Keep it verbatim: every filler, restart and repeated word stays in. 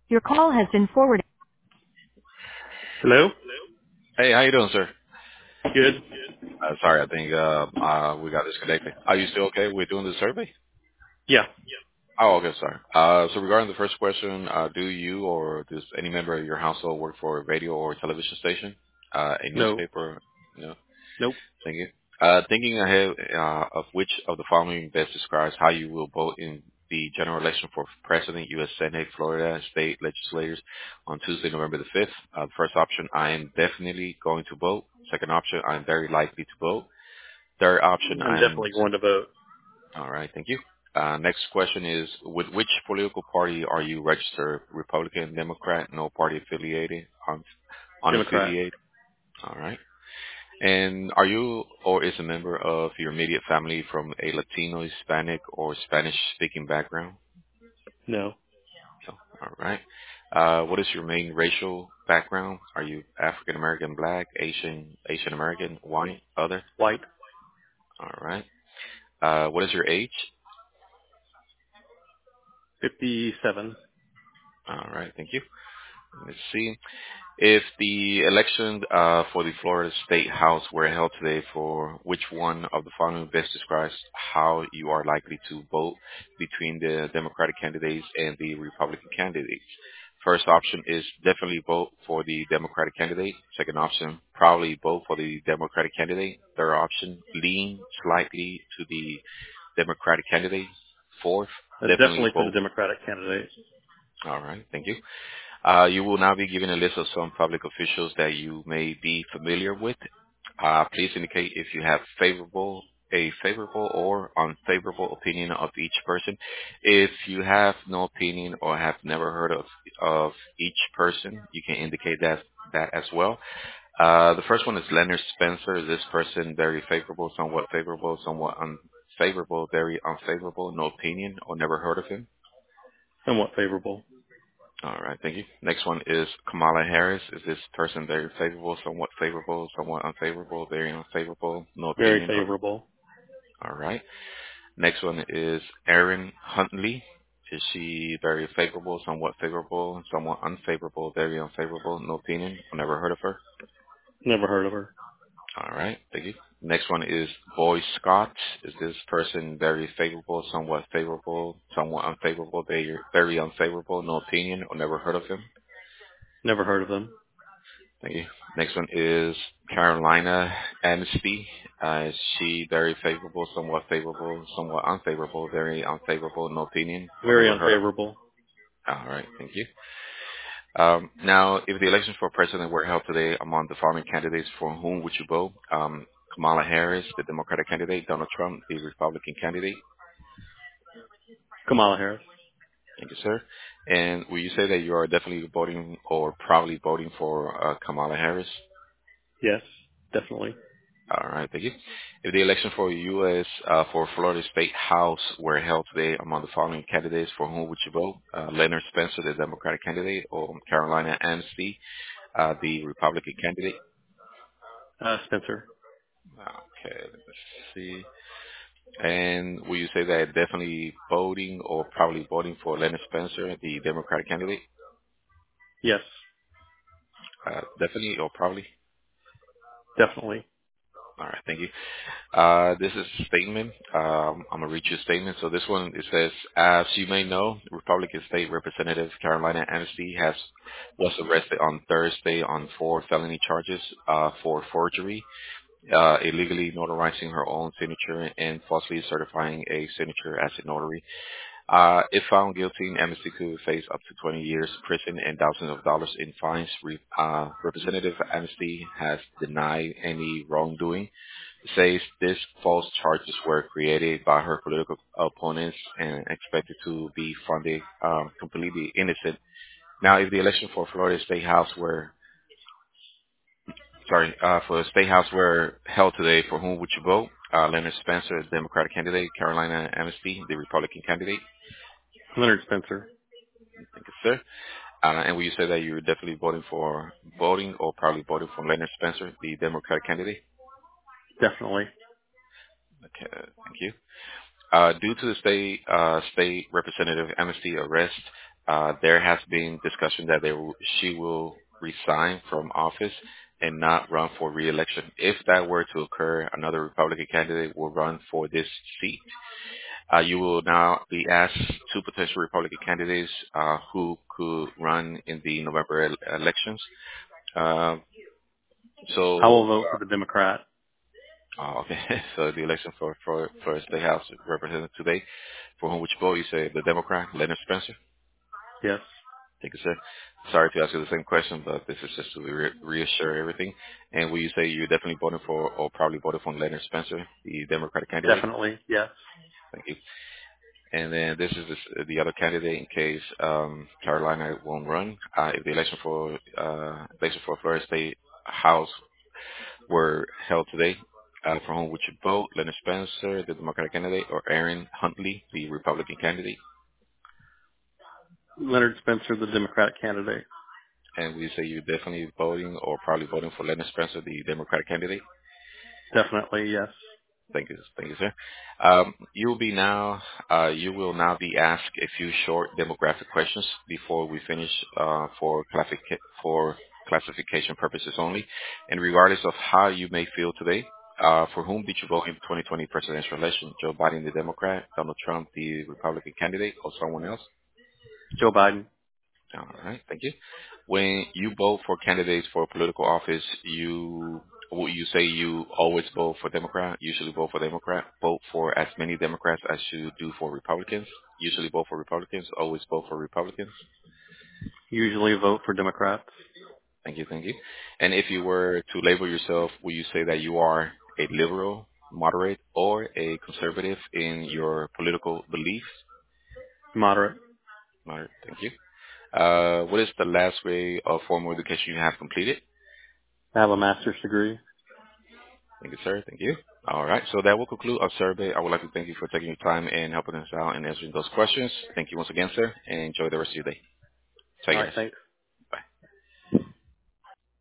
Your call has been forwarded. Hello? Hey, how you doing, sir? Good. Uh, sorry, I think uh, uh, we got disconnected. Are you still okay with doing the survey? Yeah. Oh, okay, sorry. Uh, so regarding the first question, uh, do you or does any member of your household work for a radio or television station, uh, a No. newspaper? No. Nope. Thank you. Uh, thinking ahead uh, of which of the following best describes how you will vote in the general election for President, U S. Senate, Florida State legislators on Tuesday, November the fifth. Uh, first option, I am definitely going to vote. Second option, I am very likely to vote. Third option, I'm I am. definitely going to vote. All right, thank you. Uh, next question is, with which political party are you registered? Republican, Democrat, no party affiliated, un- Democrat. unaffiliated? All right. And are you or is a member of your immediate family from a Latino, Hispanic, or Spanish-speaking background? No. So, all right. Uh, what is your main racial background? Are you African American, Black, Asian, Asian American, white, other? White. All right. Uh, what is your age? fifty-seven. All right. Thank you. Let's see. If the election uh, for the Florida State House were held today, for which one of the following best describes how you are likely to vote between the Democratic candidates and the Republican candidates? First option is definitely vote for the Democratic candidate. Second option, probably vote for the Democratic candidate. Third option, lean slightly to the Democratic candidate. Fourth, Uh, definitely definitely for the vote. Democratic candidate. All right, thank you. Uh, you will now be given a list of some public officials that you may be familiar with. Uh, please indicate if you have favorable, a favorable or unfavorable opinion of each person. If you have no opinion or have never heard of of each person, you can indicate that that as well. Uh, the first one is Leonard Spencer. Is this person very favorable, somewhat favorable, somewhat unfavorable, very unfavorable, no opinion, or never heard of him? Somewhat favorable. All right, thank you. Next one is Kamala Harris. Is this person very favorable, somewhat favorable, somewhat unfavorable, very unfavorable, no Very opinion? Or, favorable. all right. Next one is Erin Huntley. Is she very favorable, somewhat favorable, somewhat unfavorable, very unfavorable, no opinion? I've never heard of her. Never heard of her. All right, thank you. Next one is Boy Scott. Is this person very favorable, somewhat favorable, somewhat unfavorable, very, very unfavorable, no opinion, or never heard of him? Never heard of them. Thank you. Next one is Carolina Amnesty. Uh, is she very favorable, somewhat favorable, somewhat unfavorable, very unfavorable, no opinion, or Very never heard of her? unfavorable. All right, thank you. Um, now, if the elections for president were held today among the following candidates, for whom would you vote? Um, Kamala Harris, the Democratic candidate, Donald Trump, the Republican candidate. Kamala Harris. Thank you, sir. And will you say that you are definitely voting or probably voting for uh, Kamala Harris? Yes. Definitely. All right, thank you. If the election for U S uh, for Florida State House were held today among the following candidates, for whom would you vote? Uh, Leonard Spencer, the Democratic candidate, or Carolina Amnesty, uh, the Republican candidate? Uh, Spencer. Okay, let's see. And will you say that definitely voting or probably voting for Leonard Spencer, the Democratic candidate? Yes. Uh, definitely or probably? Definitely. All right, thank you. Uh, this is a statement. Um, I'm gonna read you a statement. So this one it says, as you may know, Republican State Representative Carolina Amnesty has was arrested on Thursday on four felony charges uh, for forgery, uh, illegally notarizing her own signature, and falsely certifying a signature as a notary. Uh, if found guilty, Amnesty could face up to twenty years prison and thousands of dollars in fines. Re- uh, Representative Amnesty has denied any wrongdoing, says these false charges were created by her political opponents and expected to be funded um, completely innocent. Now, if the election for Florida State House were, sorry, uh, for the State House were held today, for whom would you vote? Uh, Leonard Spencer, the Democratic candidate, Carolina Amnesty, the Republican candidate. Leonard Spencer. Thank you, sir. Uh, and will you say that you're definitely voting for voting or probably voting for Leonard Spencer, the Democratic candidate? Definitely. Okay, thank you. Uh, due to the state uh, state representative amnesty arrest, Uh, there has been discussion that they will, she will resign from office and not run for re-election. If that were to occur, another Republican candidate will run for this seat. Uh, you will now be asked two potential Republican candidates uh, who could run in the November el- elections. Uh, I so, will vote for the Democrat. uh, okay, so the election for, for, for State House representative today, for whom would you vote? You say the Democrat, Leonard Spencer? Yes. Thank you, sir. Sorry to ask you the same question, but this is just to re- reassure everything. And will you say you're definitely voting for, or probably voted for Leonard Spencer, the Democratic candidate? Definitely. Yes. Thank you. And then this is the, the other candidate in case um, Carolina won't run. Uh, if the election for uh, election for Florida State House were held today, uh, for whom would you vote? Leonard Spencer, the Democratic candidate, or Aaron Huntley, the Republican candidate? Leonard Spencer, the Democratic candidate. And we say you're definitely voting or probably voting for Leonard Spencer, the Democratic candidate. Definitely. Yes. Thank you. Thank you, sir. Um, You'll be now, uh, you will now be asked a few short demographic questions before we finish, uh, for classifica- for classification purposes only. And regardless of how you may feel today, uh, for whom did you vote in twenty twenty presidential election? Joe Biden, the Democrat, Donald Trump, the Republican candidate, or someone else? Joe Biden. All right. Thank you. When you vote for candidates for political office, you will you say you always vote for Democrat, usually vote for Democrat, vote for as many Democrats as you do for Republicans, usually vote for Republicans, always vote for Republicans. Usually vote for Democrats. Thank you. Thank you. And if you were to label yourself, will you say that you are a liberal, moderate, or a conservative in your political beliefs? Moderate. Moderate. Thank you. Uh, what is the last way of formal education you have completed? I have a master's degree. Thank you, sir. Thank you. All right. So that will conclude our survey. I would like to thank you for taking your time and helping us out and answering those questions. Thank you once again, sir, and enjoy the rest of your day. All Take right. care. Thanks.